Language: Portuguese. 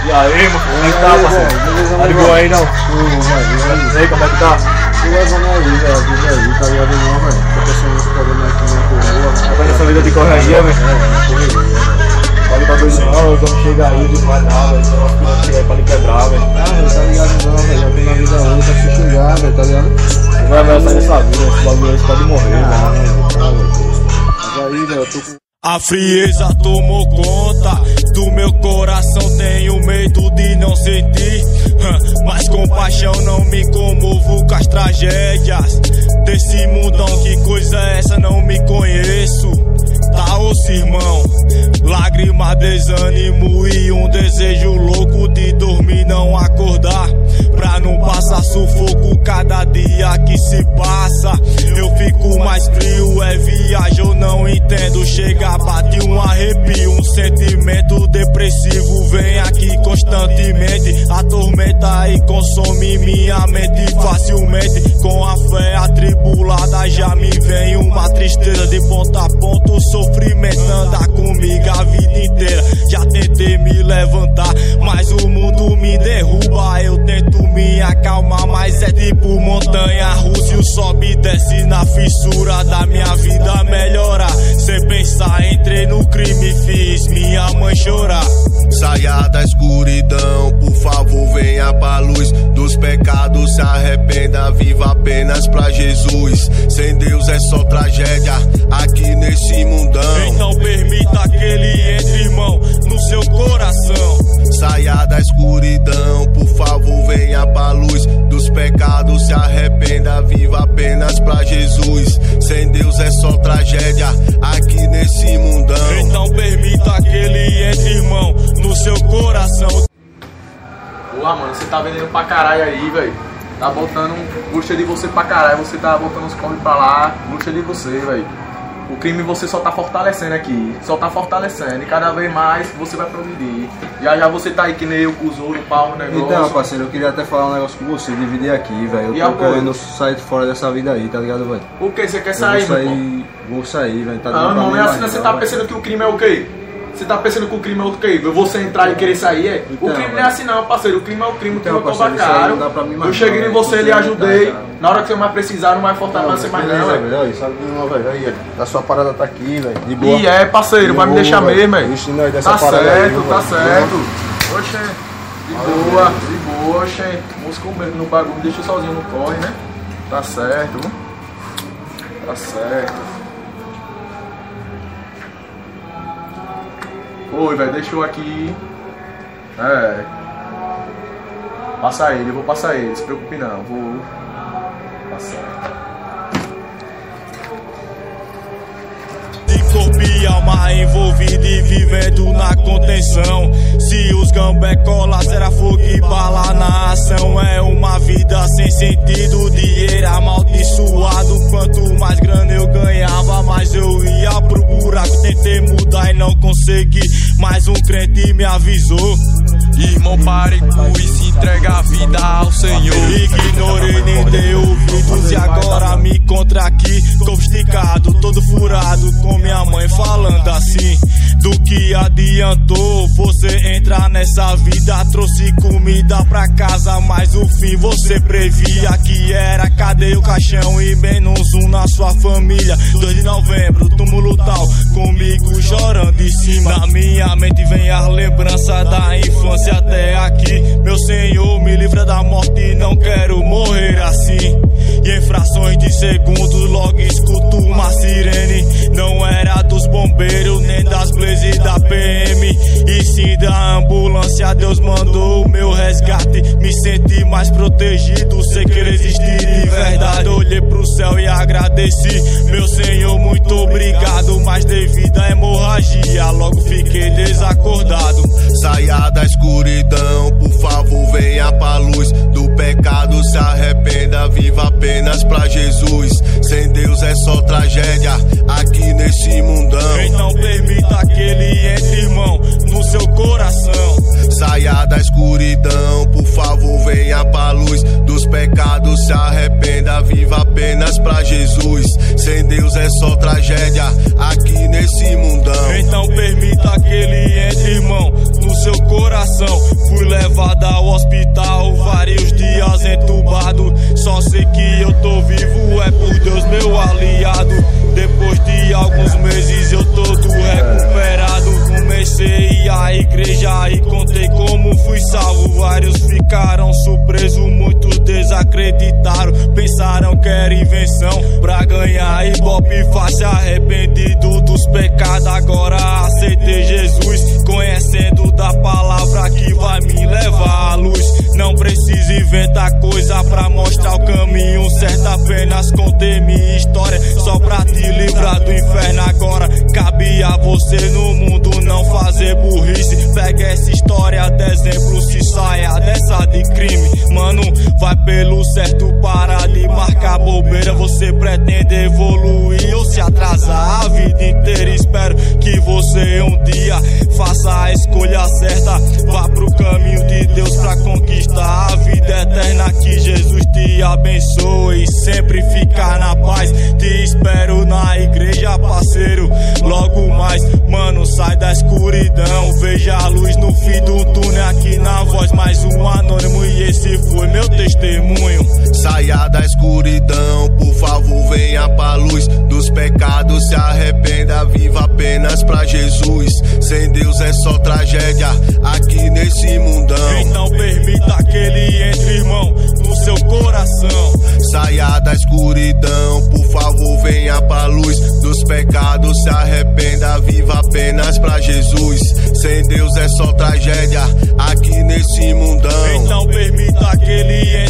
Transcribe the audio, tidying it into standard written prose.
E aí, mano, como é que tá, parceiro? Tá de boa aí, não? E aí, como é que tá? Tu levando a vida aí, tá ligado não, velho? Tô pensando nesse problema aqui na coroa. Tá vendo essa vida de correria, velho? Correria. Pode pra dois não, os homens chegam aí, não vai nada, velho. Os homens chegam aí pra lhe quebrar, velho. Tá ligado não, velho? Eu tô na vida hoje, tá se xingar, velho, tá ligado? Não vai mais sair dessa vida, esse bagulho aí pode morrer, velho. Mas aí, velho, eu tô com... A frieza tomou conta do meu coração, tenho medo de não sentir, mas com paixão não me comovo com as tragédias desse mundão. Que coisa é essa? Não me conheço. Tá osso, irmão, lágrimas, desânimo e um desejo louco de dormir, não acordar, pra não passar sufoco cada dia que se passa. Eu fico mais frio, é viagem, eu não entendo. Chega, bate um arrepio, um sentimento depressivo vem aqui constantemente, atormenta e consome minha mente facilmente. Com a fé atribulada já me vem uma tristeza de ponta a ponta, o sofrimento anda comigo a vida inteira. Já tentei me levantar, mas o mundo me derruba. Eu tento me acalmar, mas é tipo montanha russa, e o sobe e desce na fissura da minha vida melhorar. Sem pensar, entrei no crime, fiz minha mãe chorar. Saia da escuridão, por favor venha pra luz. Dos pecados se arrependa, viva apenas pra Jesus. Sem Deus é só tragédia aqui nesse mundão. Então permita que ele entre, irmão, no seu coração. Saia da escuridão, por favor venha pra luz. Dos pecados se arrependa, viva apenas pra Jesus. Sem Deus é só tragédia aqui nesse mundão. Então permita que ele entre, irmão, no seu coração. Porra, mano, você tá vendendo pra caralho aí, velho. Tá botando bucha de você pra caralho, você tá botando os corres pra lá, bucha de você, velho. O crime você só tá fortalecendo aqui, só tá fortalecendo, e cada vez mais você vai progredir. Já já você tá aí que nem eu com os ouro, pau, negócio. Então, parceiro, eu queria até falar um negócio com você, dividir aqui, velho. Eu tô querendo sair de fora dessa vida aí, tá ligado, velho? O que? Você quer sair, meu? Vou sair, velho. Tá não é assim, você tá pensando que o crime é o quê? Você tá pensando que o crime é o quê? Você entrar e querer sair, é? Então, o crime não é assim não, parceiro. O crime é o crime, o crime então, eu cobra caro. Eu cheguei em você, lhe ajudei. Na hora que você mais precisar, não vai fortalecer mais não, velho. Sabe não, velho? Aí, a sua parada tá aqui, velho. De boa. E é, parceiro, vai me deixar mesmo, velho. Tá certo, tá certo. Oxe, de boa, oxe. Músico mesmo no bagulho, me deixa sozinho no corre, né? Tá certo. Tá certo. Oi, velho, deixou aqui. É. Passa ele, eu vou passar ele, não se preocupe não, vou passar. De corpo e alma envolvido e vivendo na contenção. Se os gambecolas era fogo e bala na ação, é uma vida sem sentido, dinheiro amaldiçoado. Quanto mais grana eu ganhava, mais eu ia pro buraco. Tentei mudar e não consegui, mas um crente me avisou: irmão, pare com isso, entrega a vida ao Senhor. Ignorei, nem dei ouvidos, e agora me encontro aqui, sofisticado, todo furado, com minha mãe falando assim: do que adiantou você entrar nessa vida? Trouxe comida pra casa, mas o fim você previa que era. Cadê o caixão e menos um na sua família? 2 de novembro, túmulo tal, comigo chorando em cima. Na minha mente vem as lembranças da infância até aqui. Meu Senhor, me livra da morte, não quero morrer assim. E em frações de segundos logo escuto uma sirene. Não era dos bombeiros, nem das Blaze da PM, e sim da ambulância. Deus mandou o meu resgate, me senti mais protegido, sei que ele existir de verdade. Olhei pro céu e agradeci, meu Senhor, muito obrigado. Mas devido à hemorragia, logo fiquei desacordado. Saia da escuridão, por favor venha pra luz. Do pecado se arrependa, viva apenas pra Jesus. Sem Deus é só tragédia aqui nesse mundão. Então permita que ele entre, irmão, no seu coração. Saia da escuridão, por favor venha pra luz. Dos pecados se arrependa, viva apenas pra Jesus. Sem Deus é só tragédia aqui nesse mundão. Então permita que ele entre, irmão, no seu coração. Fui levado ao hospital, vários dias entubado. Só sei que eu tô vivo, é por Deus meu aliado. Depois de alguns meses eu todo recuperado. Comecei a igreja e contei como fui salvo. Vários ficaram surpresos, muitos desacreditaram. Pensaram que era invenção pra ganhar ibope fácil. Arrependido dos pecados, agora aceitei Jesus. Conhecendo da palavra que vai me levar à luz. Não preciso inventar coisa pra mostrar o caminho certo. Apenas contei minha história só pra te livrar do inferno. Agora cabe a você no mundo não fazer burrice. Pega essa história de exemplo, se saia dessa de crime. Mano, vai pelo certo, para de marcar bobeira. Você pretende evoluir ou se atrasar a vida inteira? Espero que você um dia faça a escolha certa. Vá pro caminho de Deus pra conquistar a vida eterna. Que Jesus te abençoe e sempre ficar na paz. Te espero na igreja, parceiro, logo mais. Mano, sai da escuridão, veja a luz no fim do túnel. Aqui na voz mais um anônimo e esse foi meu testemunho. Saia da escuridão, por favor venha pra luz. Dos pecados se arrependa, viva apenas pra Jesus. Sem Deus é só tragédia aqui nesse mundão. Então permita que ele entre, irmão, no seu coração. Saia da escuridão, por favor venha pra luz. Dos pecados se arrependa, viva apenas pra Jesus. Sem Deus é só tragédia aqui nesse mundão. Então permita que ele entre,